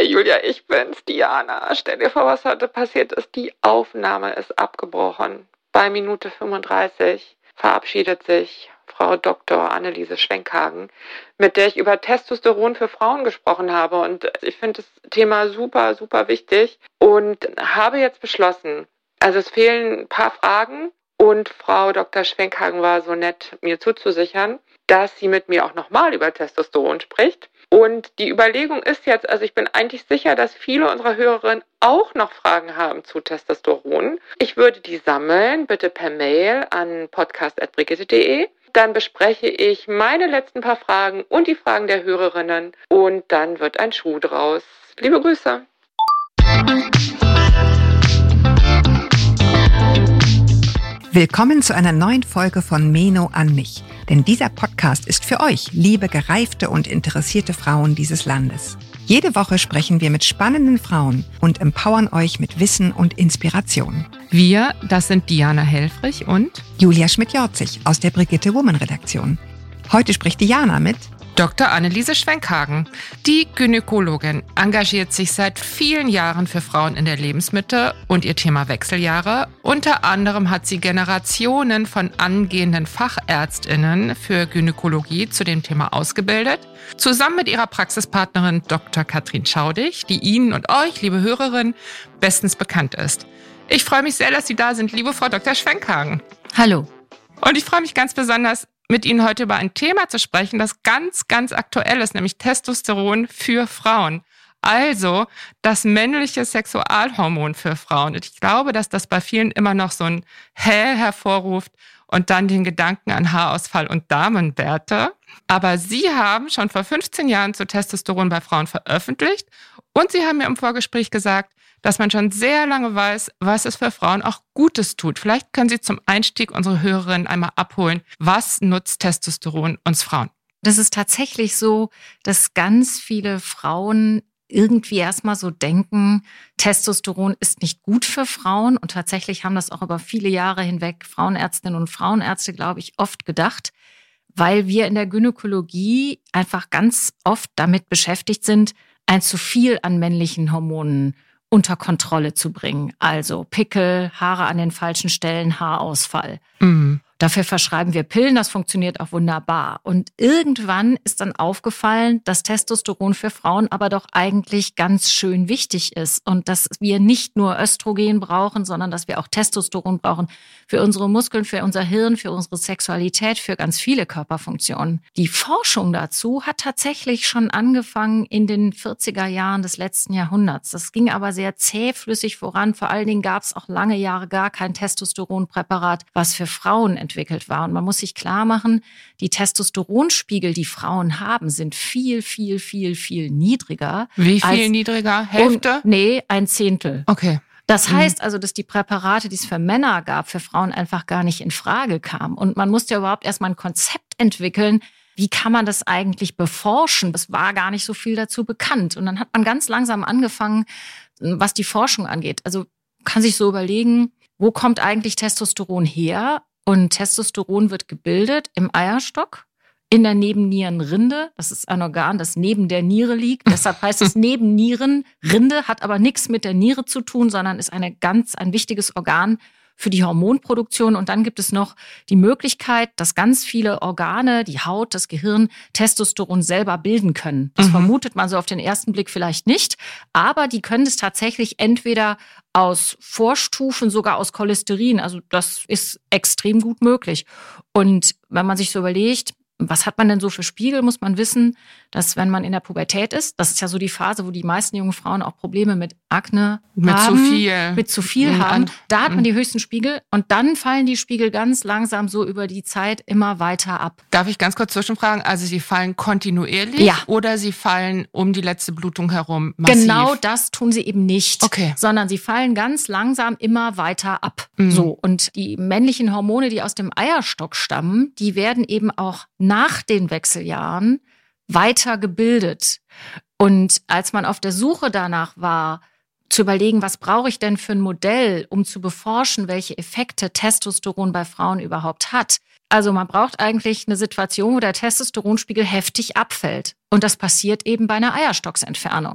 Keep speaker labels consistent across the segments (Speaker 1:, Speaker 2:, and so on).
Speaker 1: Hey Julia, ich bin's, Diana. Stell dir vor, was heute passiert ist. Die Aufnahme ist abgebrochen. Bei Minute 35 verabschiedet sich Frau Dr. Anneliese Schwenkhagen, mit der ich über Testosteron für Frauen gesprochen habe. Und ich finde das Thema super, super wichtig und habe jetzt beschlossen, also es fehlen ein paar Fragen und Frau Dr. Schwenkhagen war so nett, mir zuzusichern, dass sie mit mir auch nochmal über Testosteron spricht. Und die Überlegung ist jetzt, also ich bin eigentlich sicher, dass viele unserer Hörerinnen auch noch Fragen haben zu Testosteron. Ich würde die sammeln, bitte per Mail an podcast@brigitte.de. Dann bespreche ich meine letzten paar Fragen und die Fragen der Hörerinnen und dann wird ein Schuh draus. Liebe Grüße.
Speaker 2: Willkommen zu einer neuen Folge von Meno an mich. Denn dieser Podcast ist für euch, liebe gereifte und interessierte Frauen dieses Landes. Jede Woche sprechen wir mit spannenden Frauen und empowern euch mit Wissen und Inspiration.
Speaker 3: Wir, das sind Diana Helfrich und
Speaker 2: Julia Schmidt-Jorzig aus der Brigitte Woman Redaktion. Heute spricht Diana mit
Speaker 3: Dr. Anneliese Schwenkhagen. Die Gynäkologin engagiert sich seit vielen Jahren für Frauen in der Lebensmitte und ihr Thema Wechseljahre. Unter anderem hat sie Generationen von angehenden FachärztInnen für Gynäkologie zu dem Thema ausgebildet. Zusammen mit ihrer Praxispartnerin Dr. Katrin Schaudig, die Ihnen und euch, liebe Hörerinnen, bestens bekannt ist. Ich freue mich sehr, dass Sie da sind, liebe Frau Dr. Schwenkhagen.
Speaker 4: Hallo.
Speaker 3: Und ich freue mich ganz besonders, mit Ihnen heute über ein Thema zu sprechen, das ganz, ganz aktuell ist, nämlich Testosteron für Frauen. Also das männliche Sexualhormon für Frauen. Und ich glaube, dass das bei vielen immer noch so ein Hä hervorruft und dann den Gedanken an Haarausfall und Damenbärte. Aber Sie haben schon vor 15 Jahren zu Testosteron bei Frauen veröffentlicht und Sie haben mir im Vorgespräch gesagt, dass man schon sehr lange weiß, was es für Frauen auch Gutes tut. Vielleicht können Sie zum Einstieg unsere Hörerinnen einmal abholen. Was nutzt Testosteron uns Frauen?
Speaker 4: Das ist tatsächlich so, dass ganz viele Frauen irgendwie erstmal so denken, Testosteron ist nicht gut für Frauen. Und tatsächlich haben das auch über viele Jahre hinweg Frauenärztinnen und Frauenärzte, glaube ich, oft gedacht, weil wir in der Gynäkologie einfach ganz oft damit beschäftigt sind, ein zu viel an männlichen Hormonen unter Kontrolle zu bringen. Also Pickel, Haare an den falschen Stellen, Haarausfall. Mhm. Dafür verschreiben wir Pillen, das funktioniert auch wunderbar. Und irgendwann ist dann aufgefallen, dass Testosteron für Frauen aber doch eigentlich ganz schön wichtig ist. Und dass wir nicht nur Östrogen brauchen, sondern dass wir auch Testosteron brauchen für unsere Muskeln, für unser Hirn, für unsere Sexualität, für ganz viele Körperfunktionen. Die Forschung dazu hat tatsächlich schon angefangen in den 40er Jahren des letzten Jahrhunderts. Das ging aber sehr zähflüssig voran. Vor allen Dingen gab es auch lange Jahre gar kein Testosteronpräparat, was für Frauen entwickelt war. Und man muss sich klar machen, die Testosteronspiegel, die Frauen haben, sind viel, viel, viel, viel niedriger.
Speaker 3: Wie viel niedriger? Hälfte?
Speaker 4: Nee, 1/10.
Speaker 3: Okay.
Speaker 4: Das heißt also, dass die Präparate, die es für Männer gab, für Frauen einfach gar nicht in Frage kamen. Und man musste ja überhaupt erstmal ein Konzept entwickeln, wie kann man das eigentlich beforschen? Es war gar nicht so viel dazu bekannt. Und dann hat man ganz langsam angefangen, was die Forschung angeht. Also kann sich so überlegen, wo kommt eigentlich Testosteron her? Und Testosteron wird gebildet im Eierstock, in der Nebennierenrinde. Das ist ein Organ, das neben der Niere liegt. Deshalb heißt es Nebennierenrinde, hat aber nichts mit der Niere zu tun, sondern ist ein wichtiges Organ für die Hormonproduktion. Und dann gibt es noch die Möglichkeit, dass ganz viele Organe, die Haut, das Gehirn, Testosteron selber bilden können. Das vermutet man so auf den ersten Blick vielleicht nicht. Aber die können es tatsächlich entweder aus Vorstufen, sogar aus Cholesterin. Also das ist extrem gut möglich. Und wenn man sich so überlegt, was hat man denn so für Spiegel, muss man wissen, dass wenn man in der Pubertät ist, das ist ja so die Phase, wo die meisten jungen Frauen auch Probleme mit Akne haben, mit zu viel haben, da hat man die höchsten Spiegel und dann fallen die Spiegel ganz langsam so über die Zeit immer weiter ab.
Speaker 3: Darf ich ganz kurz zwischenfragen? Also sie fallen kontinuierlich oder sie fallen um die letzte Blutung herum massiv?
Speaker 4: Genau das tun sie eben nicht, sondern sie fallen ganz langsam immer weiter ab. So, und die männlichen Hormone, die aus dem Eierstock stammen, die werden eben auch nach den Wechseljahren weiter gebildet. Und als man auf der Suche danach war, zu überlegen, was brauche ich denn für ein Modell, um zu beforschen, welche Effekte Testosteron bei Frauen überhaupt hat. Also man braucht eigentlich eine Situation, wo der Testosteronspiegel heftig abfällt. Und das passiert eben bei einer Eierstocksentfernung.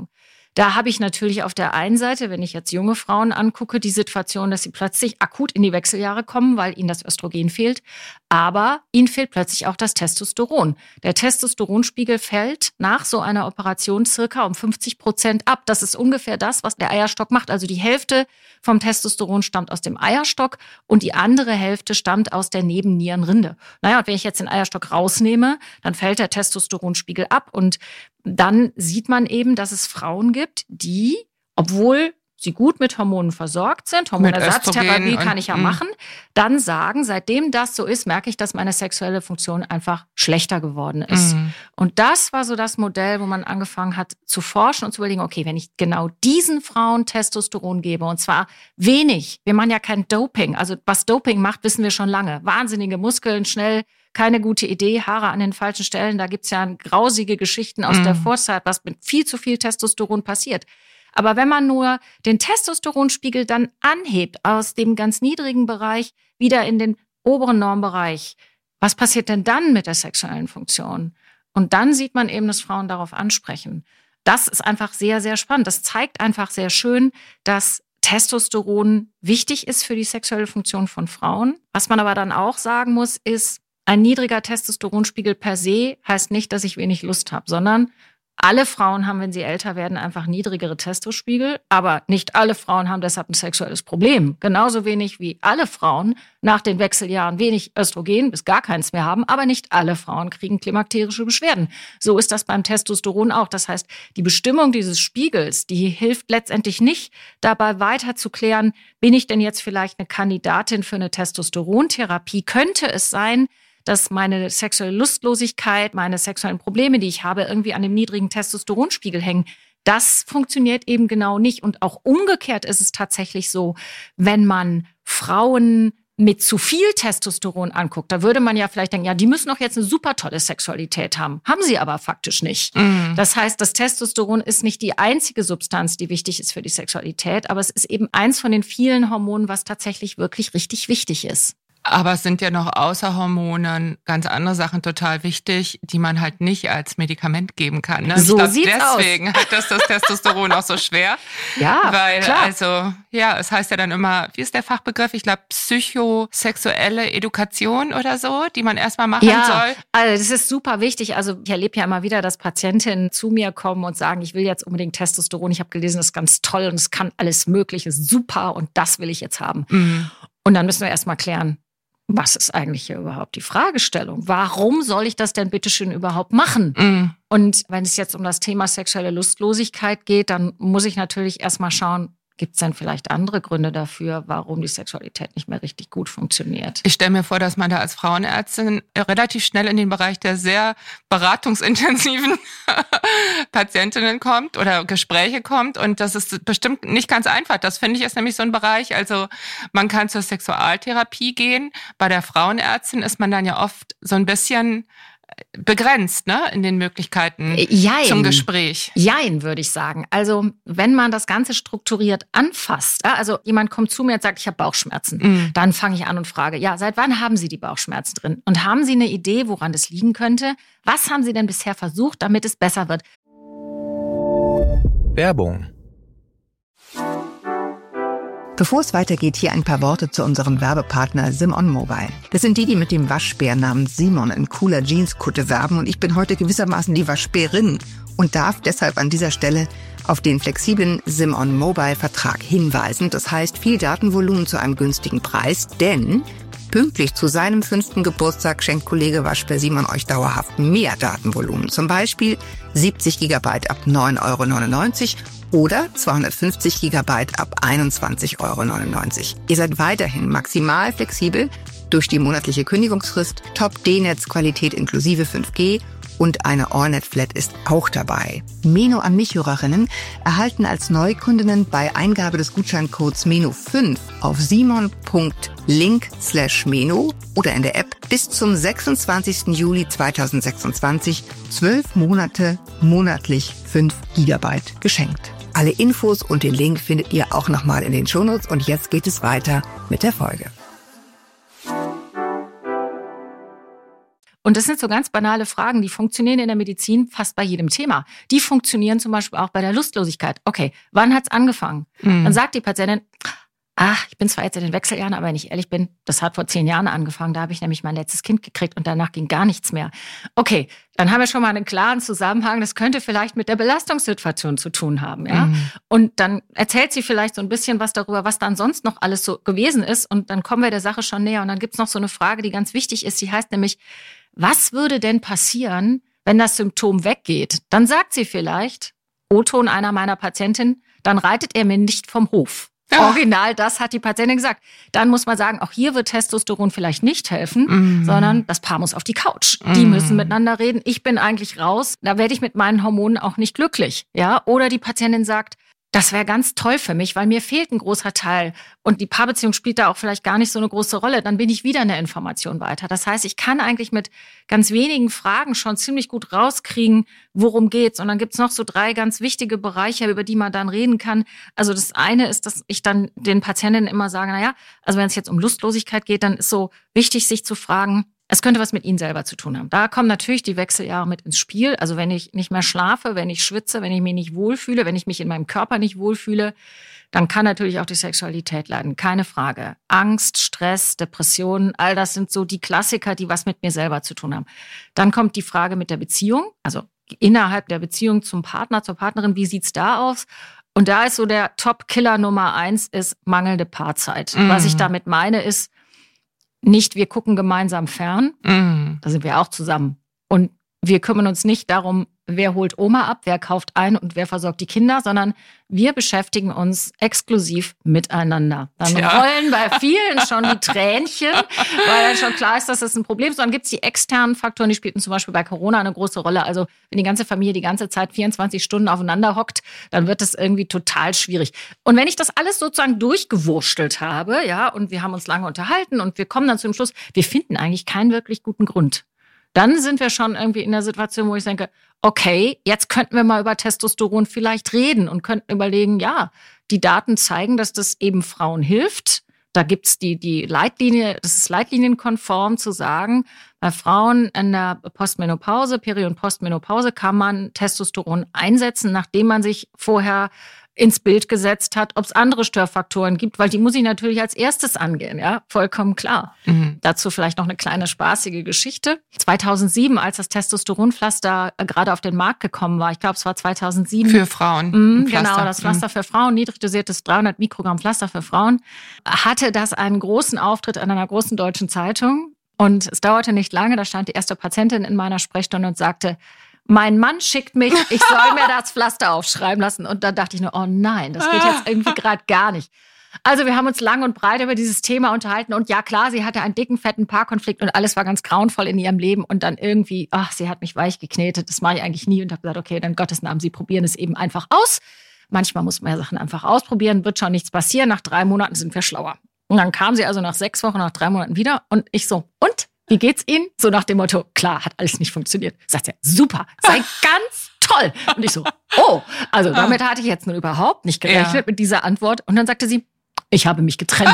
Speaker 4: Da habe ich natürlich auf der einen Seite, wenn ich jetzt junge Frauen angucke, die Situation, dass sie plötzlich akut in die Wechseljahre kommen, weil ihnen das Östrogen fehlt. Aber ihnen fehlt plötzlich auch das Testosteron. Der Testosteronspiegel fällt nach so einer Operation circa um 50% ab. Das ist ungefähr das, was der Eierstock macht. Also die Hälfte vom Testosteron stammt aus dem Eierstock und die andere Hälfte stammt aus der Nebennierenrinde. Naja, und wenn ich jetzt den Eierstock rausnehme, dann fällt der Testosteronspiegel ab und dann sieht man eben, dass es Frauen gibt, die, obwohl sie gut mit Hormonen versorgt sind, Hormonersatztherapie kann ich ja machen, dann sagen, seitdem das so ist, merke ich, dass meine sexuelle Funktion einfach schlechter geworden ist. Und das war so das Modell, wo man angefangen hat zu forschen und zu überlegen, okay, wenn ich genau diesen Frauen Testosteron gebe, und zwar wenig, wir machen ja kein Doping, also was Doping macht, wissen wir schon lange. Wahnsinnige Muskeln, schnell, keine gute Idee, Haare an den falschen Stellen, da gibt's ja grausige Geschichten aus der Vorzeit, was mit viel zu viel Testosteron passiert. Aber wenn man nur den Testosteronspiegel dann anhebt aus dem ganz niedrigen Bereich wieder in den oberen Normbereich, was passiert denn dann mit der sexuellen Funktion? Und dann sieht man eben, dass Frauen darauf ansprechen. Das ist einfach sehr, sehr spannend. Das zeigt einfach sehr schön, dass Testosteron wichtig ist für die sexuelle Funktion von Frauen. Was man aber dann auch sagen muss, ist, ein niedriger Testosteronspiegel per se heißt nicht, dass ich wenig Lust habe, sondern alle Frauen haben, wenn sie älter werden, einfach niedrigere Testospiegel. Aber nicht alle Frauen haben deshalb ein sexuelles Problem. Genauso wenig wie alle Frauen nach den Wechseljahren wenig Östrogen bis gar keins mehr haben. Aber nicht alle Frauen kriegen klimakterische Beschwerden. So ist das beim Testosteron auch. Das heißt, die Bestimmung dieses Spiegels, die hilft letztendlich nicht dabei weiter zu klären, bin ich denn jetzt vielleicht eine Kandidatin für eine Testosterontherapie? Könnte es sein, dass meine sexuelle Lustlosigkeit, meine sexuellen Probleme, die ich habe, irgendwie an dem niedrigen Testosteronspiegel hängen. Das funktioniert eben genau nicht. Und auch umgekehrt ist es tatsächlich so, wenn man Frauen mit zu viel Testosteron anguckt, da würde man ja vielleicht denken, ja, die müssen doch jetzt eine super tolle Sexualität haben. Haben sie aber faktisch nicht. Das heißt, das Testosteron ist nicht die einzige Substanz, die wichtig ist für die Sexualität, aber es ist eben eins von den vielen Hormonen, was tatsächlich wirklich richtig wichtig ist.
Speaker 3: Aber es sind ja noch außer Hormonen ganz andere Sachen total wichtig, die man halt nicht als Medikament geben kann. Ne?
Speaker 4: So
Speaker 3: ich
Speaker 4: sieht's
Speaker 3: glaub, deswegen hat das Testosteron auch so schwer.
Speaker 4: Ja,
Speaker 3: weil
Speaker 4: klar.
Speaker 3: Also ja, es heißt ja dann immer, wie ist der Fachbegriff? Ich glaube psychosexuelle Education oder so, die man erstmal machen soll.
Speaker 4: Also das ist super wichtig. Also ich erlebe ja immer wieder, dass Patientinnen zu mir kommen und sagen, ich will jetzt unbedingt Testosteron. Ich habe gelesen, das ist ganz toll und es kann alles Mögliche, super und das will ich jetzt haben. Und dann müssen wir erstmal klären, was ist eigentlich hier überhaupt die Fragestellung? Warum soll ich das denn bitteschön überhaupt machen? Und wenn es jetzt um das Thema sexuelle Lustlosigkeit geht, dann muss ich natürlich erstmal schauen, gibt es denn vielleicht andere Gründe dafür, warum die Sexualität nicht mehr richtig gut funktioniert?
Speaker 3: Ich stelle mir vor, dass man da als Frauenärztin relativ schnell in den Bereich der sehr beratungsintensiven Patientinnen kommt oder Gespräche kommt. Und das ist bestimmt nicht ganz einfach. Das finde ich ist nämlich so ein Bereich. Also man kann zur Sexualtherapie gehen. Bei der Frauenärztin ist man dann ja oft so ein bisschen begrenzt, ne, in den Möglichkeiten zum Gespräch.
Speaker 4: Jein, würde ich sagen. Also, wenn man das Ganze strukturiert anfasst, also jemand kommt zu mir und sagt, ich habe Bauchschmerzen, dann fange ich an und frage, ja, seit wann haben Sie die Bauchschmerzen drin? Und haben Sie eine Idee, woran das liegen könnte? Was haben Sie denn bisher versucht, damit es besser wird?
Speaker 5: Werbung.
Speaker 2: Bevor es weitergeht, hier ein paar Worte zu unserem Werbepartner Simon Mobile. Das sind die mit dem Waschbär namens Simon in cooler Jeanskutte werben und ich bin heute gewissermaßen die Waschbärin und darf deshalb an dieser Stelle auf den flexiblen Simon Mobile Vertrag hinweisen. Das heißt, viel Datenvolumen zu einem günstigen Preis, denn pünktlich zu seinem 5. Geburtstag schenkt Kollege Waschbär Simon euch dauerhaft mehr Datenvolumen. Zum Beispiel 70 GB ab 9,99 € oder 250 GB ab 21,99 €. Ihr seid weiterhin maximal flexibel durch die monatliche Kündigungsfrist, Top-D-Netz-Qualität inklusive 5G und eine Allnet-Flat ist auch dabei. Meno an mich-Hörerinnen erhalten als Neukundinnen bei Eingabe des Gutscheincodes MENO5 auf simon.link/Meno oder in der App bis zum 26. Juli 2026 12 Monate monatlich 5 GB geschenkt. Alle Infos und den Link findet ihr auch nochmal in den Shownotes und jetzt geht es weiter mit der Folge.
Speaker 4: Und das sind so ganz banale Fragen, die funktionieren in der Medizin fast bei jedem Thema. Die funktionieren zum Beispiel auch bei der Lustlosigkeit. Okay, wann hat's angefangen? Dann sagt die Patientin, ich bin zwar jetzt in den Wechseljahren, aber wenn ich ehrlich bin, das hat vor 10 Jahren angefangen. Da habe ich nämlich mein letztes Kind gekriegt und danach ging gar nichts mehr. Okay, dann haben wir schon mal einen klaren Zusammenhang. Das könnte vielleicht mit der Belastungssituation zu tun haben. Ja? Und dann erzählt sie vielleicht so ein bisschen was darüber, was dann sonst noch alles so gewesen ist. Und dann kommen wir der Sache schon näher. Und dann gibt's noch so eine Frage, die ganz wichtig ist. Die heißt nämlich, was würde denn passieren, wenn das Symptom weggeht? Dann sagt sie vielleicht, O-Ton einer meiner Patientinnen, dann reitet er mir nicht vom Hof. Original, das hat die Patientin gesagt. Dann muss man sagen, auch hier wird Testosteron vielleicht nicht helfen, sondern das Paar muss auf die Couch. Die müssen miteinander reden. Ich bin eigentlich raus. Da werde ich mit meinen Hormonen auch nicht glücklich. Ja? Oder die Patientin sagt, das wäre ganz toll für mich, weil mir fehlt ein großer Teil. Und die Paarbeziehung spielt da auch vielleicht gar nicht so eine große Rolle. Dann bin ich wieder eine Information weiter. Das heißt, ich kann eigentlich mit ganz wenigen Fragen schon ziemlich gut rauskriegen, worum geht's. Und dann gibt's noch so 3 ganz wichtige Bereiche, über die man dann reden kann. Also das eine ist, dass ich dann den Patientinnen immer sage, also wenn es jetzt um Lustlosigkeit geht, dann ist so wichtig, sich zu fragen, es könnte was mit Ihnen selber zu tun haben. Da kommen natürlich die Wechseljahre mit ins Spiel. Also wenn ich nicht mehr schlafe, wenn ich schwitze, wenn ich mich nicht wohlfühle, wenn ich mich in meinem Körper nicht wohlfühle, dann kann natürlich auch die Sexualität leiden. Keine Frage. Angst, Stress, Depressionen, all das sind so die Klassiker, die was mit mir selber zu tun haben. Dann kommt die Frage mit der Beziehung, also innerhalb der Beziehung zum Partner, zur Partnerin, wie sieht's da aus? Und da ist so der Top-Killer Nummer 1 ist mangelnde Paarzeit. Was ich damit meine ist, nicht, wir gucken gemeinsam fern, da sind wir auch zusammen. Und wir kümmern uns nicht darum, wer holt Oma ab, wer kauft ein und wer versorgt die Kinder, sondern wir beschäftigen uns exklusiv miteinander. Dann rollen bei vielen schon die Tränchen, weil dann schon klar ist, dass das ein Problem ist. Dann gibt's die externen Faktoren, die spielten zum Beispiel bei Corona eine große Rolle. Also wenn die ganze Familie die ganze Zeit 24 Stunden aufeinander hockt, dann wird das irgendwie total schwierig. Und wenn ich das alles sozusagen durchgewurstelt habe, und wir haben uns lange unterhalten und wir kommen dann zu dem Schluss, wir finden eigentlich keinen wirklich guten Grund. Dann sind wir schon irgendwie in der Situation, wo ich denke, okay, jetzt könnten wir mal über Testosteron vielleicht reden und könnten überlegen, die Daten zeigen, dass das eben Frauen hilft. Da gibt's die Leitlinie, das ist leitlinienkonform zu sagen, bei Frauen in der Postmenopause, Peri- und Postmenopause kann man Testosteron einsetzen, nachdem man sich vorher ins Bild gesetzt hat, ob es andere Störfaktoren gibt, weil die muss ich natürlich als erstes angehen, vollkommen klar. Dazu vielleicht noch eine kleine spaßige Geschichte. 2007, als das Testosteronpflaster gerade auf den Markt gekommen war, ich glaube, es war 2007.
Speaker 3: Für Frauen.
Speaker 4: Genau, das Pflaster für Frauen, niedrig dosiertes 300 Mikrogramm Pflaster für Frauen, hatte das einen großen Auftritt an einer großen deutschen Zeitung. Und es dauerte nicht lange, da stand die erste Patientin in meiner Sprechstunde und sagte, mein Mann schickt mich, ich soll mir das Pflaster aufschreiben lassen. Und dann dachte ich nur, oh nein, das geht jetzt irgendwie gerade gar nicht. Also wir haben uns lang und breit über dieses Thema unterhalten. Und ja klar, sie hatte einen dicken, fetten Paarkonflikt und alles war ganz grauenvoll in ihrem Leben. Und dann irgendwie, sie hat mich weich geknetet. Das mache ich eigentlich nie. Und habe gesagt, okay, dann Gottes Namen, Sie probieren es eben einfach aus. Manchmal muss man ja Sachen einfach ausprobieren, wird schon nichts passieren. Nach 3 Monaten sind wir schlauer. Und dann kam sie also nach 6 Wochen, nach 3 Monaten wieder. Und ich so, und? Wie geht's Ihnen? So nach dem Motto, klar, hat alles nicht funktioniert. Sagt sie, super, sei ganz toll. Und ich so, also damit hatte ich jetzt nun überhaupt nicht gerechnet mit dieser Antwort. Und dann sagte sie, ich habe mich getrennt.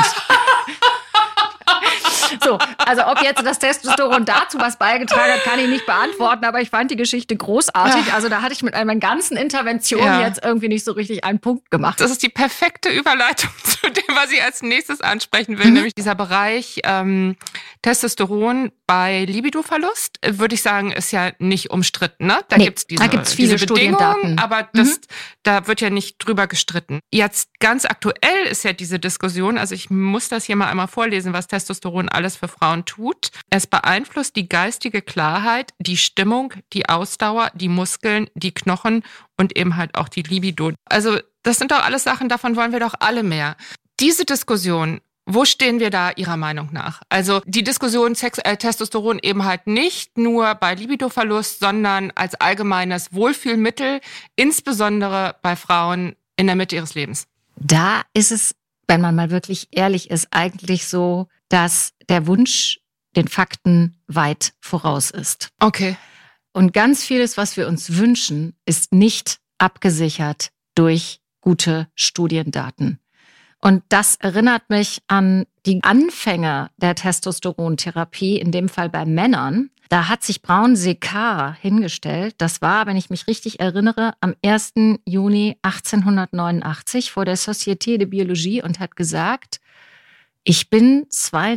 Speaker 4: So, also ob jetzt das Testosteron dazu was beigetragen hat, kann ich nicht beantworten, aber ich fand die Geschichte großartig. Also da hatte ich mit meinen ganzen Interventionen jetzt irgendwie nicht so richtig einen Punkt gemacht.
Speaker 3: Das ist die perfekte Überleitung zu dem, was ich als nächstes ansprechen will, nämlich dieser Bereich Testosteron bei Libidoverlust, würde ich sagen, ist ja nicht umstritten. Ne? Da gibt's viele Bedingungen, aber da wird ja nicht drüber gestritten. Jetzt ganz aktuell ist ja diese Diskussion, also ich muss das hier mal einmal vorlesen, was Testosteron alles für Frauen tut. Es beeinflusst die geistige Klarheit, die Stimmung, die Ausdauer, die Muskeln, die Knochen und eben halt auch die Libido. Also das sind doch alles Sachen, davon wollen wir doch alle mehr. Diese Diskussion, wo stehen wir da Ihrer Meinung nach? Also die Diskussion Testosteron eben halt nicht nur bei Libidoverlust, sondern als allgemeines Wohlfühlmittel, insbesondere bei Frauen in der Mitte ihres Lebens.
Speaker 4: Da ist es, wenn man mal wirklich ehrlich ist, eigentlich so, dass der Wunsch den Fakten weit voraus ist.
Speaker 3: Okay.
Speaker 4: Und ganz vieles, was wir uns wünschen, ist nicht abgesichert durch gute Studiendaten. Und das erinnert mich an die Anfänge der Testosterontherapie, in dem Fall bei Männern. Da hat sich Brown-Séquard hingestellt. Das war, wenn ich mich richtig erinnere, am 1. Juni 1889 vor der Société de Biologie und hat gesagt, ich bin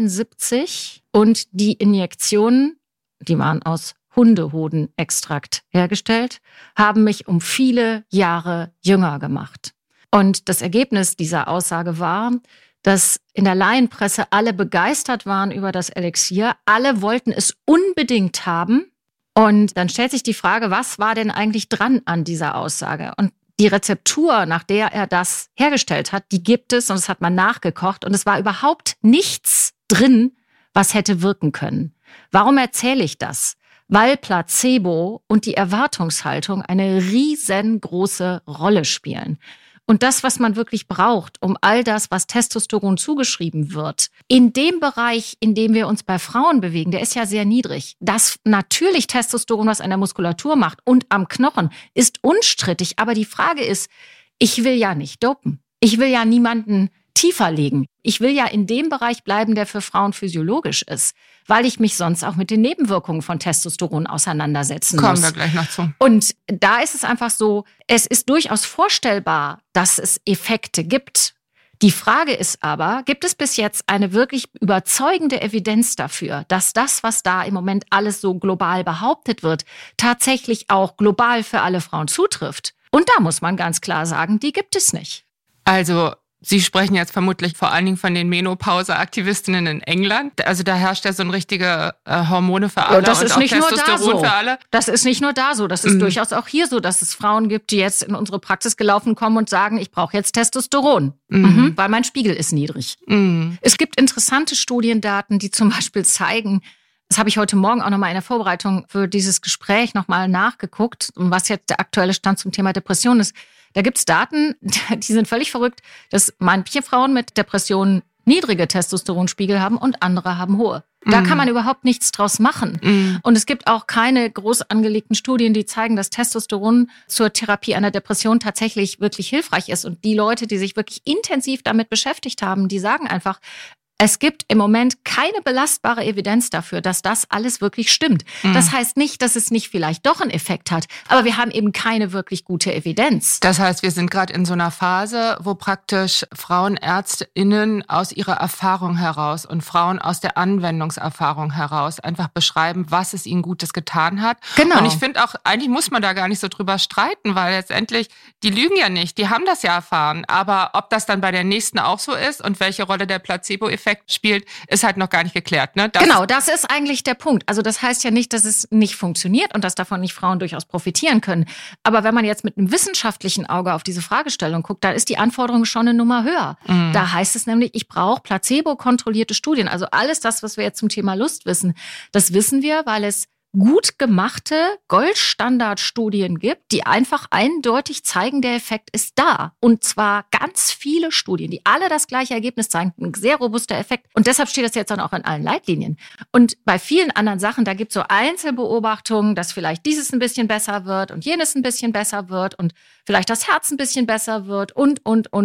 Speaker 4: 72 und die Injektionen, die waren aus Hundehodenextrakt hergestellt, haben mich um viele Jahre jünger gemacht. Und das Ergebnis dieser Aussage war, dass in der Laienpresse alle begeistert waren über das Elixier. Alle wollten es unbedingt haben. Und dann stellt sich die Frage, was war denn eigentlich dran an dieser Aussage? Und die Rezeptur, nach der er das hergestellt hat, die gibt es und das hat man nachgekocht. Und es war überhaupt nichts drin, was hätte wirken können. Warum erzähle ich das? Weil Placebo und die Erwartungshaltung eine riesengroße Rolle spielen. Und das, was man wirklich braucht, um all das, was Testosteron zugeschrieben wird, in dem Bereich, in dem wir uns bei Frauen bewegen, der ist ja sehr niedrig. Das natürlich Testosteron, was an der Muskulatur macht und am Knochen, ist unstrittig. Aber die Frage ist, ich will ja nicht dopen. Ich will ja niemanden tiefer legen. Ich will ja in dem Bereich bleiben, der für Frauen physiologisch ist, weil ich mich sonst auch mit den Nebenwirkungen von Testosteron auseinandersetzen muss.
Speaker 3: Kommen wir gleich noch zu.
Speaker 4: Und da ist es einfach so, es ist durchaus vorstellbar, dass es Effekte gibt. Die Frage ist aber, gibt es bis jetzt eine wirklich überzeugende Evidenz dafür, dass das, was da im Moment alles so global behauptet wird, tatsächlich auch global für alle Frauen zutrifft? Und da muss man ganz klar sagen, die gibt es nicht.
Speaker 3: Also Sie sprechen jetzt vermutlich vor allen Dingen von den Menopause-Aktivistinnen in England. Also da herrscht ja so ein richtige Hormone für alle
Speaker 4: das
Speaker 3: und
Speaker 4: ist
Speaker 3: auch
Speaker 4: nicht
Speaker 3: Testosteron
Speaker 4: nur da so.
Speaker 3: für alle.
Speaker 4: Das ist nicht nur da so. Das ist durchaus auch hier so, dass es Frauen gibt, die jetzt in unsere Praxis gelaufen kommen und sagen, ich brauche jetzt Testosteron, weil mein Spiegel ist niedrig. Es gibt interessante Studiendaten, die zum Beispiel zeigen, das habe ich heute Morgen auch nochmal in der Vorbereitung für dieses Gespräch nochmal nachgeguckt, was jetzt der aktuelle Stand zum Thema Depression ist. Da gibt's Daten, die sind völlig verrückt, dass manche Frauen mit Depressionen niedrige Testosteronspiegel haben und andere haben hohe. Da kann man überhaupt nichts draus machen. Und es gibt auch keine groß angelegten Studien, die zeigen, dass Testosteron zur Therapie einer Depression tatsächlich wirklich hilfreich ist. Und die Leute, die sich wirklich intensiv damit beschäftigt haben, die sagen einfach, es gibt im Moment keine belastbare Evidenz dafür, dass das alles wirklich stimmt. Das heißt nicht, dass es nicht vielleicht doch einen Effekt hat, aber wir haben eben keine wirklich gute Evidenz.
Speaker 3: Das heißt, wir sind gerade in so einer Phase, wo praktisch FrauenärztInnen aus ihrer Erfahrung heraus und Frauen aus der Anwendungserfahrung heraus einfach beschreiben, was es ihnen Gutes getan hat.
Speaker 4: Genau.
Speaker 3: Und ich finde auch, eigentlich muss man da gar nicht so drüber streiten, weil letztendlich, die lügen ja nicht, die haben das ja erfahren. Aber ob das dann bei der nächsten auch so ist und welche Rolle der Placebo-Effekt spielt, ist halt noch gar nicht geklärt. Ne?
Speaker 4: Genau, das ist eigentlich der Punkt. Also das heißt ja nicht, dass es nicht funktioniert und dass davon nicht Frauen durchaus profitieren können. Aber wenn man jetzt mit einem wissenschaftlichen Auge auf diese Fragestellung guckt, dann ist die Anforderung schon eine Nummer höher. Da heißt es nämlich, ich brauche placebo-kontrollierte Studien. Also alles das, was wir jetzt zum Thema Lust wissen, das wissen wir, weil es gut gemachte Goldstandardstudien gibt, die einfach eindeutig zeigen, der Effekt ist da. Und zwar ganz viele Studien, die alle das gleiche Ergebnis zeigen. Ein sehr robuster Effekt. Und deshalb steht das jetzt dann auch in allen Leitlinien. Und bei vielen anderen Sachen, da gibt es so Einzelbeobachtungen, dass vielleicht dieses ein bisschen besser wird und jenes ein bisschen besser wird und vielleicht das Herz ein bisschen besser wird und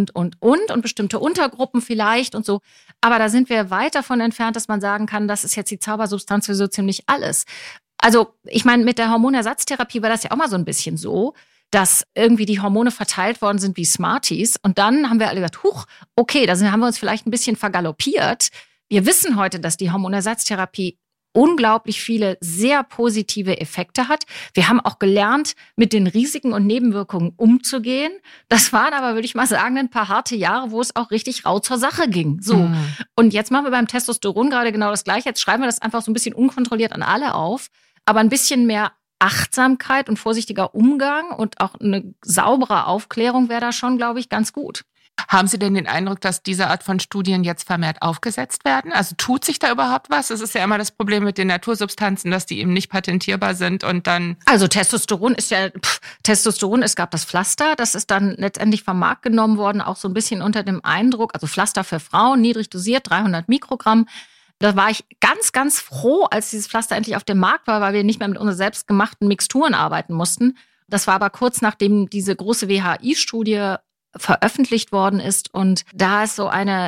Speaker 4: bestimmte Untergruppen vielleicht und so. Aber da sind wir weit davon entfernt, dass man sagen kann, das ist jetzt die Zaubersubstanz für so ziemlich alles. Also ich meine, mit der Hormonersatztherapie war das ja auch mal so ein bisschen so, dass irgendwie die Hormone verteilt worden sind wie Smarties. Und dann haben wir alle gesagt, huch, okay, da haben wir uns vielleicht ein bisschen vergaloppiert. Wir wissen heute, dass die Hormonersatztherapie unglaublich viele sehr positive Effekte hat. Wir haben auch gelernt, mit den Risiken und Nebenwirkungen umzugehen. Das waren aber, würde ich mal sagen, ein paar harte Jahre, wo es auch richtig rau zur Sache ging. So. Und jetzt machen wir beim Testosteron gerade genau das Gleiche. Jetzt schreiben wir das einfach so ein bisschen unkontrolliert an alle auf. Aber ein bisschen mehr Achtsamkeit und vorsichtiger Umgang und auch eine saubere Aufklärung wäre da schon, glaube ich, ganz gut.
Speaker 3: Haben Sie denn den Eindruck, dass diese Art von Studien jetzt vermehrt aufgesetzt werden? Also tut sich da überhaupt was? Es ist ja immer das Problem mit den Natursubstanzen, dass die eben nicht patentierbar sind und dann...
Speaker 4: Also Testosteron, es gab das Pflaster, das ist dann letztendlich vom Markt genommen worden, auch so ein bisschen unter dem Eindruck, also Pflaster für Frauen, niedrig dosiert, 300 Mikrogramm. Da war ich ganz, ganz froh, als dieses Pflaster endlich auf dem Markt war, weil wir nicht mehr mit unseren selbstgemachten Mixturen arbeiten mussten. Das war aber kurz nachdem diese große WHI-Studie veröffentlicht worden ist und da es so eine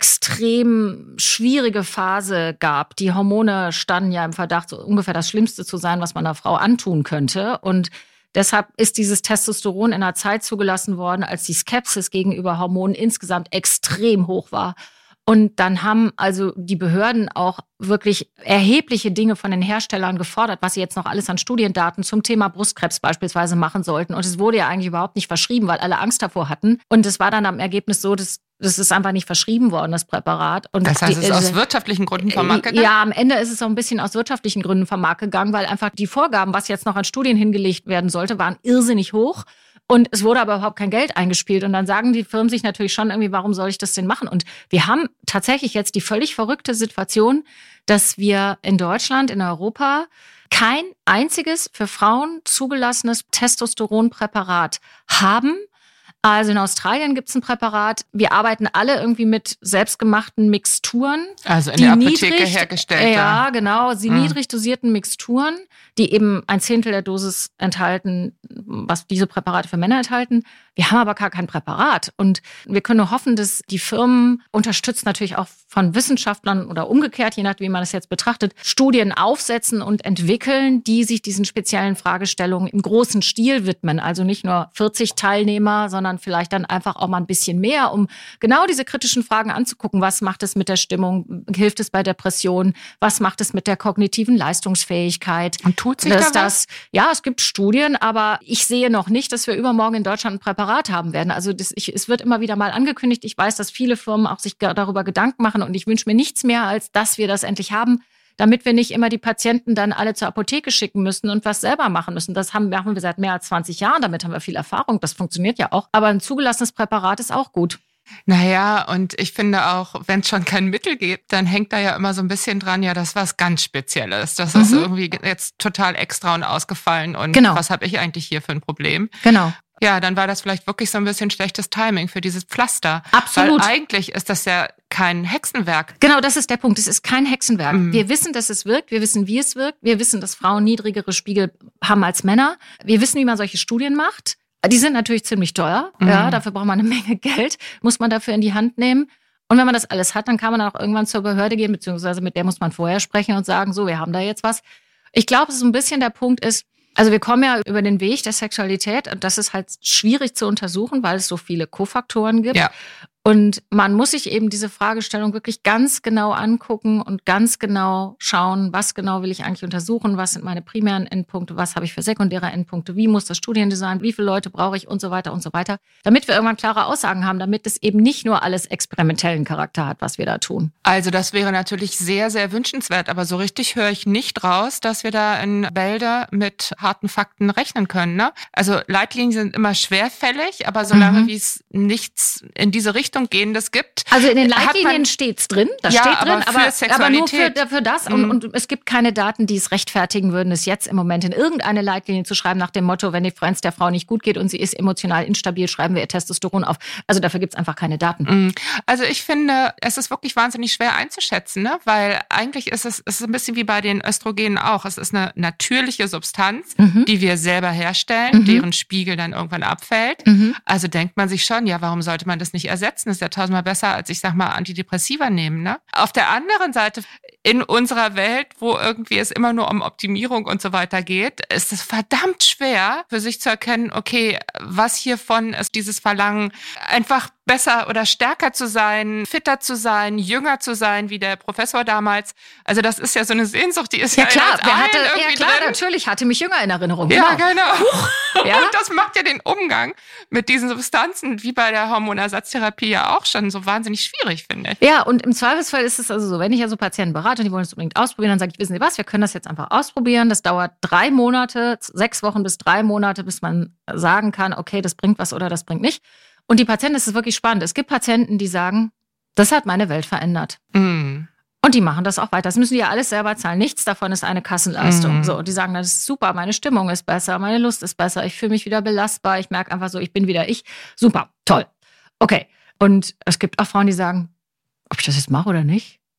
Speaker 4: extrem schwierige Phase gab. Die Hormone standen ja im Verdacht, so ungefähr das Schlimmste zu sein, was man einer Frau antun könnte. Und deshalb ist dieses Testosteron in einer Zeit zugelassen worden, als die Skepsis gegenüber Hormonen insgesamt extrem hoch war. Und dann haben also die Behörden auch wirklich erhebliche Dinge von den Herstellern gefordert, was sie jetzt noch alles an Studiendaten zum Thema Brustkrebs beispielsweise machen sollten. Und es wurde ja eigentlich überhaupt nicht verschrieben, weil alle Angst davor hatten. Und es war dann am Ergebnis so, dass das ist einfach nicht verschrieben worden, das Präparat. Und
Speaker 3: das heißt, es ist aus wirtschaftlichen Gründen vom Markt gegangen?
Speaker 4: Ja, am Ende ist es so ein bisschen aus wirtschaftlichen Gründen vom Markt gegangen, weil einfach die Vorgaben, was jetzt noch an Studien hingelegt werden sollte, waren irrsinnig hoch. Und es wurde aber überhaupt kein Geld eingespielt. Und dann sagen die Firmen sich natürlich schon irgendwie, warum soll ich das denn machen? Und wir haben tatsächlich jetzt die völlig verrückte Situation, dass wir in Deutschland, in Europa, kein einziges für Frauen zugelassenes Testosteronpräparat haben. Also in Australien gibt es ein Präparat. Wir arbeiten alle irgendwie mit selbstgemachten Mixturen.
Speaker 3: Also in der Apotheke hergestellt.
Speaker 4: Ja, genau. Niedrig dosierten Mixturen, die eben 1/10 der Dosis enthalten, was diese Präparate für Männer enthalten. Wir haben aber gar kein Präparat. Und wir können nur hoffen, dass die Firmen, unterstützt natürlich auch von Wissenschaftlern oder umgekehrt, je nachdem, wie man das jetzt betrachtet, Studien aufsetzen und entwickeln, die sich diesen speziellen Fragestellungen im großen Stil widmen. Also nicht nur 40 Teilnehmer, sondern vielleicht dann einfach auch mal ein bisschen mehr, um genau diese kritischen Fragen anzugucken. Was macht es mit der Stimmung? Hilft es bei Depressionen? Was macht es mit der kognitiven Leistungsfähigkeit?
Speaker 3: Und tut sich da was?
Speaker 4: Ja, es gibt Studien, aber ich sehe noch nicht, dass wir übermorgen in Deutschland ein Präparat haben werden. Also es wird immer wieder mal angekündigt. Ich weiß, dass viele Firmen auch sich darüber Gedanken machen und ich wünsche mir nichts mehr, als dass wir das endlich haben, damit wir nicht immer die Patienten dann alle zur Apotheke schicken müssen und was selber machen müssen. Das machen wir seit mehr als 20 Jahren. Damit haben wir viel Erfahrung. Das funktioniert ja auch. Aber ein zugelassenes Präparat ist auch gut.
Speaker 3: Naja, und ich finde auch, wenn es schon kein Mittel gibt, dann hängt da ja immer so ein bisschen dran, ja, das ist was ganz Spezielles. Das ist irgendwie jetzt total extra und ausgefallen. Und was habe ich eigentlich hier für ein Problem?
Speaker 4: Genau.
Speaker 3: Ja, dann war das vielleicht wirklich so ein bisschen schlechtes Timing für dieses Pflaster.
Speaker 4: Absolut.
Speaker 3: Weil eigentlich ist das ja kein Hexenwerk.
Speaker 4: Genau, das ist der Punkt. Es ist kein Hexenwerk. Wir wissen, dass es wirkt. Wir wissen, wie es wirkt. Wir wissen, dass Frauen niedrigere Spiegel haben als Männer. Wir wissen, wie man solche Studien macht. Die sind natürlich ziemlich teuer. Ja, dafür braucht man eine Menge Geld. Muss man dafür in die Hand nehmen. Und wenn man das alles hat, dann kann man auch irgendwann zur Behörde gehen, beziehungsweise mit der muss man vorher sprechen und sagen, so, wir haben da jetzt was. Ich glaube, dass so ein bisschen der Punkt ist, also wir kommen ja über den Weg der Sexualität und das ist halt schwierig zu untersuchen, weil es so viele Kofaktoren gibt. Ja. Und man muss sich eben diese Fragestellung wirklich ganz genau angucken und ganz genau schauen, was genau will ich eigentlich untersuchen, was sind meine primären Endpunkte, was habe ich für sekundäre Endpunkte, wie muss das Studiendesign, wie viele Leute brauche ich und so weiter, damit wir irgendwann klare Aussagen haben, damit es eben nicht nur alles experimentellen Charakter hat, was wir da tun.
Speaker 3: Also das wäre natürlich sehr, sehr wünschenswert, aber so richtig höre ich nicht raus, dass wir da in Bälde mit harten Fakten rechnen können. Ne? Also Leitlinien sind immer schwerfällig, aber solange wie es nichts in diese Richtung Gehendes gibt.
Speaker 4: Also in den Leitlinien steht's drin, das steht drin, aber nur für das. Und es gibt keine Daten, die es rechtfertigen würden, es jetzt im Moment in irgendeine Leitlinie zu schreiben nach dem Motto, wenn es der Frau nicht gut geht und sie ist emotional instabil, schreiben wir ihr Testosteron auf. Also dafür gibt's einfach keine Daten.
Speaker 3: Also ich finde, es ist wirklich wahnsinnig schwer einzuschätzen, ne? Weil eigentlich ist es ein bisschen wie bei den Östrogenen auch. Es ist eine natürliche Substanz, die wir selber herstellen, deren Spiegel dann irgendwann abfällt. Also denkt man sich schon, ja, warum sollte man das nicht ersetzen? Das ist ja tausendmal besser, als ich sag mal Antidepressiva nehmen. Ne? Auf der anderen Seite, in unserer Welt, wo irgendwie es immer nur um Optimierung und so weiter geht, ist es verdammt schwer, für sich zu erkennen, okay, was hiervon ist dieses Verlangen, einfach besser oder stärker zu sein, fitter zu sein, jünger zu sein, wie der Professor damals. Also das ist ja so eine Sehnsucht, die ist ja
Speaker 4: klar,
Speaker 3: irgendwie drin.
Speaker 4: Natürlich hatte mich jünger in Erinnerung.
Speaker 3: Ja, genau. Ja? Und das macht ja den Umgang mit diesen Substanzen, wie bei der Hormonersatztherapie ja auch schon so wahnsinnig schwierig, finde ich.
Speaker 4: Ja, und im Zweifelsfall ist es also so, wenn ich also Patienten berate und die wollen es unbedingt ausprobieren, dann sage ich, wissen Sie was, wir können das jetzt einfach ausprobieren. Das dauert 3 Monate, 6 Wochen bis 3 Monate, bis man sagen kann, okay, das bringt was oder das bringt nicht. Und die Patienten, das ist wirklich spannend. Es gibt Patienten, die sagen, das hat meine Welt verändert. Und die machen das auch weiter. Das müssen die ja alles selber zahlen. Nichts davon ist eine Kassenleistung. So, die sagen, das ist super, meine Stimmung ist besser, meine Lust ist besser, ich fühle mich wieder belastbar, ich merke einfach so, ich bin wieder ich. Super, toll. Okay. Und es gibt auch Frauen, die sagen, ob ich das jetzt mache oder nicht?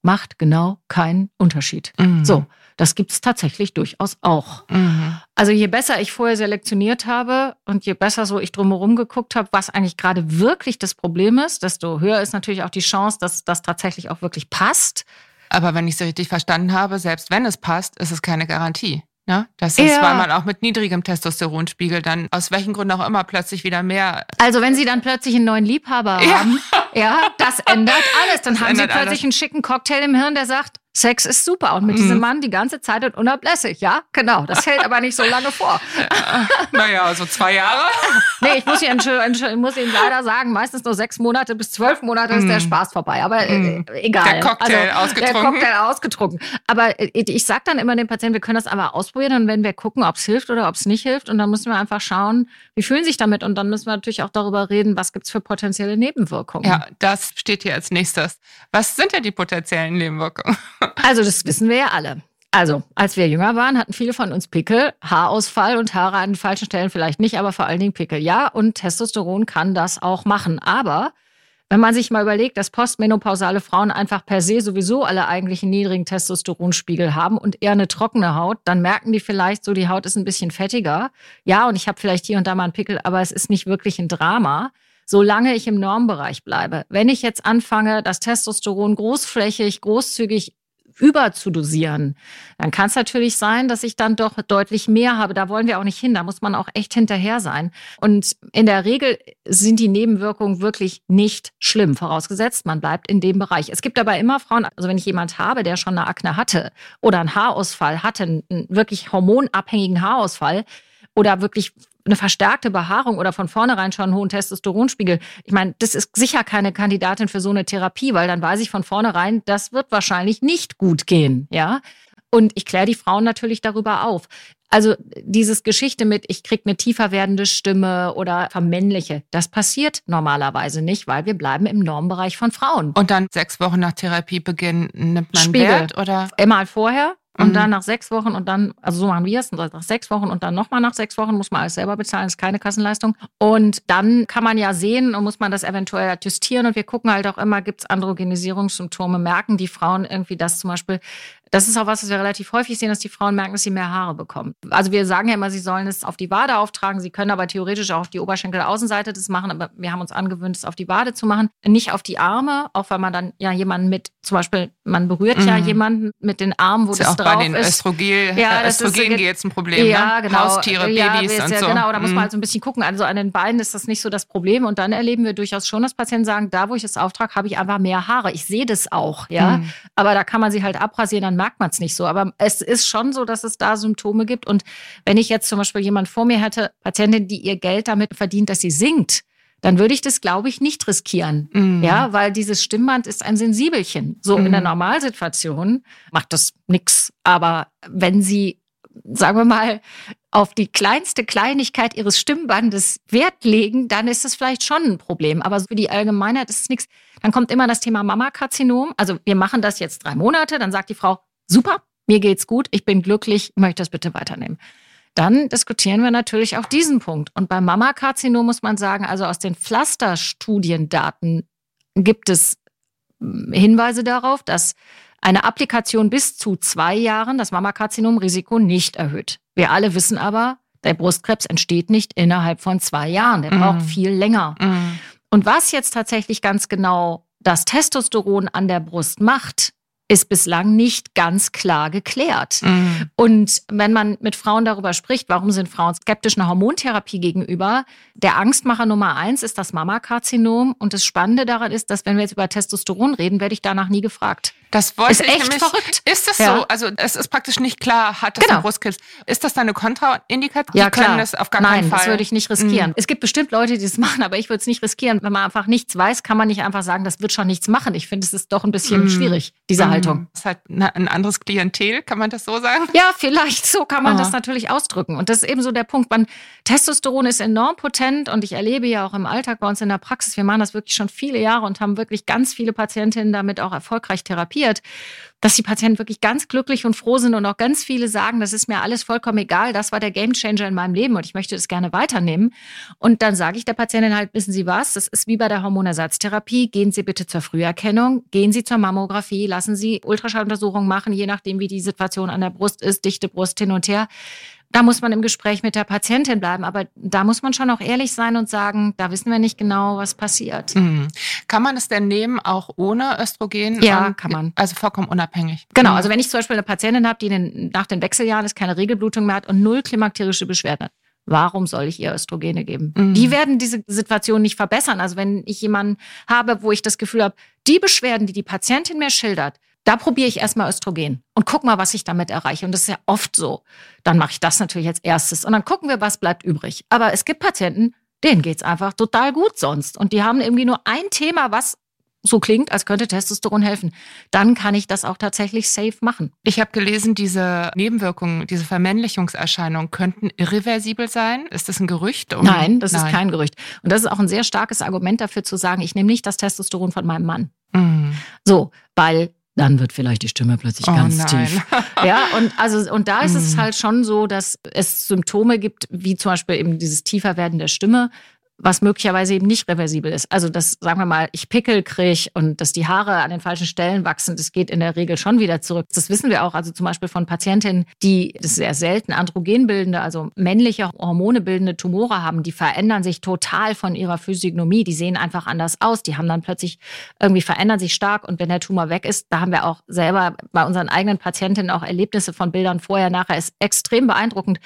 Speaker 4: macht genau keinen Unterschied. So, das gibt's tatsächlich durchaus auch. Also je besser ich vorher selektioniert habe und je besser so ich drumherum geguckt habe, was eigentlich gerade wirklich das Problem ist, desto höher ist natürlich auch die Chance, dass das tatsächlich auch wirklich passt.
Speaker 3: Aber wenn ich es richtig verstanden habe, selbst wenn es passt, ist es keine Garantie. Ne? Das ist, weil man auch mit niedrigem Testosteronspiegel dann aus welchen Gründen auch immer plötzlich wieder mehr...
Speaker 4: Also wenn Sie dann plötzlich einen neuen Liebhaber haben, das ändert alles. Dann haben Sie plötzlich einen schicken Cocktail im Hirn, der sagt, Sex ist super und mit diesem Mann die ganze Zeit und unablässig, ja? Genau, das hält aber nicht so lange vor.
Speaker 3: Naja, so 2 Jahre.
Speaker 4: Nee, ich muss Ihnen leider sagen, meistens nur 6 Monate bis 12 Monate ist der Spaß vorbei. Aber egal.
Speaker 3: Der Cocktail
Speaker 4: ausgetrunken. Aber ich sage dann immer den Patienten, wir können das aber ausprobieren und wenn wir gucken, ob es hilft oder ob es nicht hilft. Und dann müssen wir einfach schauen, wie fühlen Sie sich damit. Und dann müssen wir natürlich auch darüber reden, was gibt's für potenzielle Nebenwirkungen.
Speaker 3: Ja, das steht hier als nächstes. Was sind denn die potenziellen Nebenwirkungen?
Speaker 4: Also das wissen wir ja alle. Also, als wir jünger waren, hatten viele von uns Pickel, Haarausfall und Haare an den falschen Stellen vielleicht nicht, aber vor allen Dingen Pickel. Ja, und Testosteron kann das auch machen. Aber wenn man sich mal überlegt, dass postmenopausale Frauen einfach per se sowieso alle eigentlich einen niedrigen Testosteronspiegel haben und eher eine trockene Haut, dann merken die vielleicht so, die Haut ist ein bisschen fettiger. Ja, und ich habe vielleicht hier und da mal einen Pickel, aber es ist nicht wirklich ein Drama. Solange ich im Normbereich bleibe. Wenn ich jetzt anfange, das Testosteron großflächig, großzügig überzudosieren, dann kann es natürlich sein, dass ich dann doch deutlich mehr habe. Da wollen wir auch nicht hin, da muss man auch echt hinterher sein. Und in der Regel sind die Nebenwirkungen wirklich nicht schlimm, vorausgesetzt, man bleibt in dem Bereich. Es gibt aber immer Frauen, also wenn ich jemand habe, der schon eine Akne hatte oder einen Haarausfall hatte, einen wirklich hormonabhängigen Haarausfall oder wirklich eine verstärkte Behaarung oder von vornherein schon einen hohen Testosteronspiegel. Ich meine, das ist sicher keine Kandidatin für so eine Therapie, weil dann weiß ich von vornherein, das wird wahrscheinlich nicht gut gehen, ja. Und ich kläre die Frauen natürlich darüber auf. Also dieses Geschichte mit, ich kriege eine tiefer werdende Stimme oder vermännliche, das passiert normalerweise nicht, weil wir bleiben im Normbereich von Frauen.
Speaker 3: Und dann 6 Wochen nach Therapiebeginn nimmt man
Speaker 4: Spiegel.
Speaker 3: Wert, oder?
Speaker 4: Einmal vorher. Und dann nach 6 Wochen und dann, also so machen wir es, nach 6 Wochen und dann nochmal nach 6 Wochen, muss man alles selber bezahlen, ist keine Kassenleistung. Und dann kann man ja sehen und muss man das eventuell adjustieren und wir gucken halt auch immer, gibt es Androgenisierungssymptome, merken die Frauen irgendwie, dass zum Beispiel, das ist auch was wir relativ häufig sehen, dass die Frauen merken, dass sie mehr Haare bekommen. Also wir sagen ja immer, sie sollen es auf die Wade auftragen, sie können aber theoretisch auch auf die Oberschenkelaußenseite das machen, aber wir haben uns angewöhnt, es auf die Wade zu machen, nicht auf die Arme, auch weil man dann ja jemanden mit, zum Beispiel, man berührt ja jemanden mit den Armen, wo das drauf ist.
Speaker 3: Bei den Östrogen jetzt ein Problem,
Speaker 4: ja,
Speaker 3: ne?
Speaker 4: Genau.
Speaker 3: Haustiere, Babys und so.
Speaker 4: Genau, da muss man halt so ein bisschen gucken. Also an den Beinen ist das nicht so das Problem. Und dann erleben wir durchaus schon, dass Patienten sagen, da wo ich es auftrage, habe ich einfach mehr Haare. Ich sehe das auch, ja. Aber da kann man sie halt abrasieren, dann merkt man es nicht so. Aber es ist schon so, dass es da Symptome gibt. Und wenn ich jetzt zum Beispiel jemand vor mir hätte, Patientin, die ihr Geld damit verdient, dass sie singt, dann würde ich das, glaube ich, nicht riskieren. Ja, weil dieses Stimmband ist ein Sensibelchen. So in der Normalsituation macht das nix. Aber wenn Sie, sagen wir mal, auf die kleinste Kleinigkeit Ihres Stimmbandes Wert legen, dann ist es vielleicht schon ein Problem. Aber für die Allgemeinheit ist es nichts. Dann kommt immer das Thema Mammakarzinom. Also wir machen das jetzt 3 Monate. Dann sagt die Frau, super, mir geht's gut, ich bin glücklich, möchte das bitte weiternehmen. Dann diskutieren wir natürlich auch diesen Punkt. Und beim Mammakarzinom muss man sagen, also aus den Pflasterstudiendaten gibt es Hinweise darauf, dass eine Applikation bis zu 2 Jahren das Mammakarzinomrisiko nicht erhöht. Wir alle wissen aber, der Brustkrebs entsteht nicht innerhalb von 2 Jahren. Der braucht viel länger. Und was jetzt tatsächlich ganz genau das Testosteron an der Brust macht, ist bislang nicht ganz klar geklärt. Und wenn man mit Frauen darüber spricht, warum sind Frauen skeptisch einer Hormontherapie gegenüber, der Angstmacher Nummer 1 ist das Mammakarzinom. Und das Spannende daran ist, dass wenn wir jetzt über Testosteron reden, werde ich danach nie gefragt.
Speaker 3: Das wollte
Speaker 4: ist
Speaker 3: ich
Speaker 4: echt
Speaker 3: nämlich.
Speaker 4: Verrückt.
Speaker 3: Ist das so? Also es ist praktisch nicht klar, hat das einen Brustkrebs? Ist das dann eine Kontraindikation?
Speaker 4: Ja, klar.
Speaker 3: Das auf gar keinen Fall.
Speaker 4: Das würde ich nicht riskieren. Es gibt bestimmt Leute, die das machen, aber ich würde es nicht riskieren. Wenn man einfach nichts weiß, kann man nicht einfach sagen, das wird schon nichts machen. Ich finde, es ist doch ein bisschen schwierig, diese Haltung.
Speaker 3: Das ist halt ein anderes Klientel, kann man das so sagen?
Speaker 4: Ja, vielleicht so kann man das natürlich ausdrücken. Und das ist eben so der Punkt. Testosteron ist enorm potent und ich erlebe ja auch im Alltag bei uns in der Praxis, wir machen das wirklich schon viele Jahre und haben wirklich ganz viele Patientinnen damit auch erfolgreich therapiert. passiert, dass die Patienten wirklich ganz glücklich und froh sind und auch ganz viele sagen, das ist mir alles vollkommen egal, das war der Gamechanger in meinem Leben und ich möchte das gerne weiternehmen. Und dann sage ich der Patientin halt, wissen Sie was, das ist wie bei der Hormonersatztherapie, gehen Sie bitte zur Früherkennung, gehen Sie zur Mammographie, lassen Sie Ultraschalluntersuchungen machen, je nachdem wie die Situation an der Brust ist, dichte Brust hin und her. Da muss man im Gespräch mit der Patientin bleiben. Aber da muss man schon auch ehrlich sein und sagen, da wissen wir nicht genau, was passiert.
Speaker 3: Mhm. Kann man es denn nehmen, auch ohne Östrogen?
Speaker 4: Ja, kann man.
Speaker 3: Also vollkommen unabhängig.
Speaker 4: Genau, also wenn ich zum Beispiel eine Patientin habe, die nach den Wechseljahren ist, keine Regelblutung mehr hat und 0 klimakterische Beschwerden hat, warum soll ich ihr Östrogene geben? Mhm. Die werden diese Situation nicht verbessern. Also wenn ich jemanden habe, wo ich das Gefühl habe, die Beschwerden, die die Patientin mir schildert, da probiere ich erstmal Östrogen und guck mal, was ich damit erreiche. Und das ist ja oft so. Dann mache ich das natürlich als erstes. Und dann gucken wir, was bleibt übrig. Aber es gibt Patienten, denen geht's einfach total gut sonst. Und die haben irgendwie nur ein Thema, was so klingt, als könnte Testosteron helfen. Dann kann ich das auch tatsächlich safe machen.
Speaker 3: Ich habe gelesen, diese Nebenwirkungen, diese Vermännlichungserscheinungen könnten irreversibel sein. Ist das ein Gerücht?
Speaker 4: Nein, das ist kein Gerücht. Und das ist auch ein sehr starkes Argument dafür zu sagen, ich nehme nicht das Testosteron von meinem Mann. Mhm. So, weil dann wird vielleicht die Stimme plötzlich ganz tief. Ja, und da ist es halt schon so, dass es Symptome gibt, wie zum Beispiel eben dieses tiefer werden der Stimme, was möglicherweise eben nicht reversibel ist. Also, dass, sagen wir mal, ich Pickel kriege und dass die Haare an den falschen Stellen wachsen, das geht in der Regel schon wieder zurück. Das wissen wir auch, also zum Beispiel von Patientinnen, die, das ist sehr selten, androgenbildende, also männliche Hormone bildende Tumore haben, die verändern sich total von ihrer Physiognomie, die sehen einfach anders aus, die haben dann plötzlich irgendwie verändern sich stark und wenn der Tumor weg ist, da haben wir auch selber bei unseren eigenen Patientinnen auch Erlebnisse von Bildern vorher, nachher, ist extrem beeindruckend,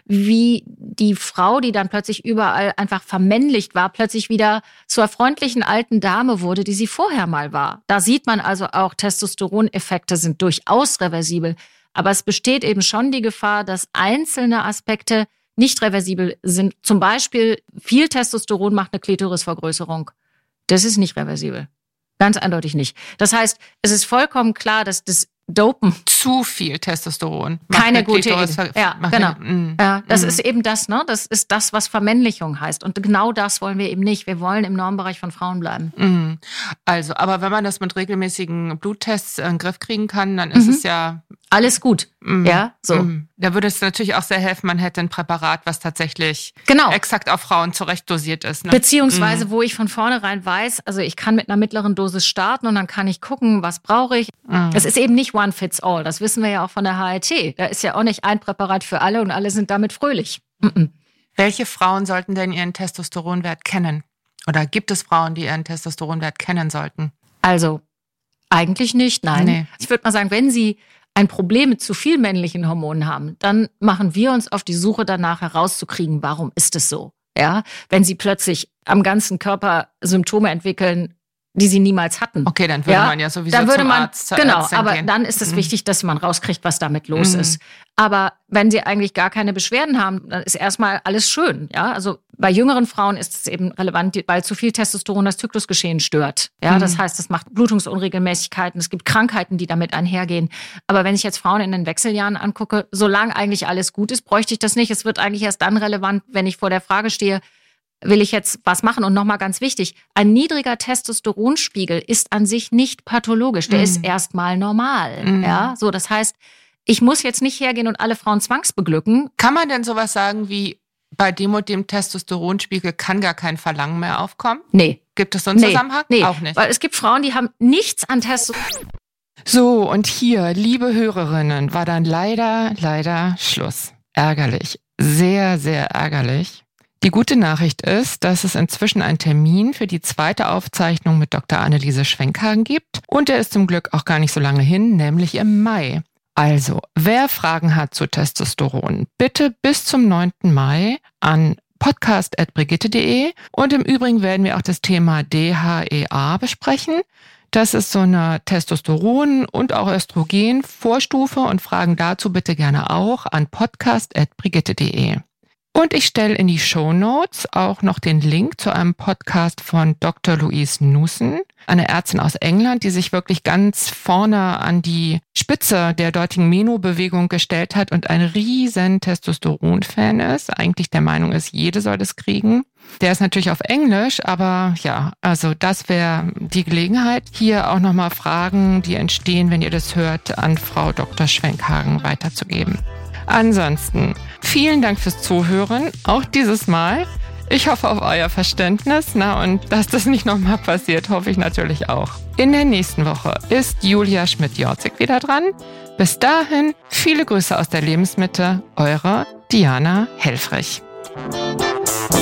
Speaker 4: wie die Frau, die dann plötzlich überall einfach vermännlicht war, plötzlich wieder zur freundlichen alten Dame wurde, die sie vorher mal war. Da sieht man also auch, Testosteroneffekte sind durchaus reversibel. Aber es besteht eben schon die Gefahr, dass einzelne Aspekte nicht reversibel sind. Zum Beispiel, viel Testosteron macht eine Klitorisvergrößerung. Das ist nicht reversibel. Ganz eindeutig nicht. Das heißt, es ist vollkommen klar, dass das Dopen.
Speaker 3: Zu viel Testosteron.
Speaker 4: Keine gute Idee. Ja, genau. Ja, das ist eben das, ne? Das ist das, was Vermännlichung heißt. Und genau das wollen wir eben nicht. Wir wollen im Normbereich von Frauen bleiben.
Speaker 3: Also, aber wenn man das mit regelmäßigen Bluttests in den Griff kriegen kann, dann ist es ja
Speaker 4: alles gut. Ja, so.
Speaker 3: Da würde es natürlich auch sehr helfen, man hätte ein Präparat, was tatsächlich exakt auf Frauen zurecht dosiert ist. Ne?
Speaker 4: Beziehungsweise, wo ich von vornherein weiß, also ich kann mit einer mittleren Dosis starten und dann kann ich gucken, was brauche ich. Es ist eben nicht one fits all. Das wissen wir ja auch von der HRT. Da ist ja auch nicht ein Präparat für alle und alle sind damit fröhlich.
Speaker 3: Welche Frauen sollten denn ihren Testosteronwert kennen? Oder gibt es Frauen, die ihren Testosteronwert kennen sollten?
Speaker 4: Also, eigentlich nicht, nein. Nee. Ich würde mal sagen, wenn Sie ein Problem mit zu viel männlichen Hormonen haben, dann machen wir uns auf die Suche danach herauszukriegen, warum ist es so? Ja, wenn Sie plötzlich am ganzen Körper Symptome entwickeln, die sie niemals hatten.
Speaker 3: Okay, dann würde man ja sowieso zum Arzt gehen.
Speaker 4: Genau, aber dann ist es wichtig, dass man rauskriegt, was damit los ist. Aber wenn sie eigentlich gar keine Beschwerden haben, dann ist erstmal alles schön. Ja, also bei jüngeren Frauen ist es eben relevant, weil zu viel Testosteron das Zyklusgeschehen stört. Ja, das heißt, es macht Blutungsunregelmäßigkeiten. Es gibt Krankheiten, die damit einhergehen. Aber wenn ich jetzt Frauen in den Wechseljahren angucke, solange eigentlich alles gut ist, bräuchte ich das nicht. Es wird eigentlich erst dann relevant, wenn ich vor der Frage stehe, will ich jetzt was machen? Und nochmal ganz wichtig, ein niedriger Testosteronspiegel ist an sich nicht pathologisch. Der ist erstmal normal. Ja, so, das heißt, ich muss jetzt nicht hergehen und alle Frauen zwangsbeglücken.
Speaker 3: Kann man denn sowas sagen wie, bei dem und dem Testosteronspiegel kann gar kein Verlangen mehr aufkommen?
Speaker 4: Nee.
Speaker 3: Gibt es so einen Zusammenhang?
Speaker 4: Nee,
Speaker 3: auch nicht.
Speaker 4: Weil es gibt Frauen, die haben nichts an Testosteron.
Speaker 3: So, und hier, liebe Hörerinnen, war dann leider Schluss. Ärgerlich. Sehr, sehr ärgerlich. Die gute Nachricht ist, dass es inzwischen einen Termin für die zweite Aufzeichnung mit Dr. Anneliese Schwenkhagen gibt. Und der ist zum Glück auch gar nicht so lange hin, nämlich im Mai. Also, wer Fragen hat zu Testosteron, bitte bis zum 9. Mai an podcast@brigitte.de. Und im Übrigen werden wir auch das Thema DHEA besprechen. Das ist so eine Testosteron- und auch Östrogen-Vorstufe und Fragen dazu bitte gerne auch an podcast@brigitte.de. Und ich stelle in die Shownotes auch noch den Link zu einem Podcast von Dr. Louise Newson, eine Ärztin aus England, die sich wirklich ganz vorne an die Spitze der dortigen Meno-Bewegung gestellt hat und ein riesen Testosteron-Fan ist. Eigentlich der Meinung ist, jede soll das kriegen. Der ist natürlich auf Englisch, aber ja, also das wäre die Gelegenheit, hier auch nochmal Fragen, die entstehen, wenn ihr das hört, an Frau Dr. Schwenkhagen weiterzugeben. Ansonsten, vielen Dank fürs Zuhören, auch dieses Mal. Ich hoffe auf euer Verständnis, und dass das nicht nochmal passiert, hoffe ich natürlich auch. In der nächsten Woche ist Julia Schmidt-Jorzig wieder dran. Bis dahin, viele Grüße aus der Lebensmitte, eure Diana Helfrich.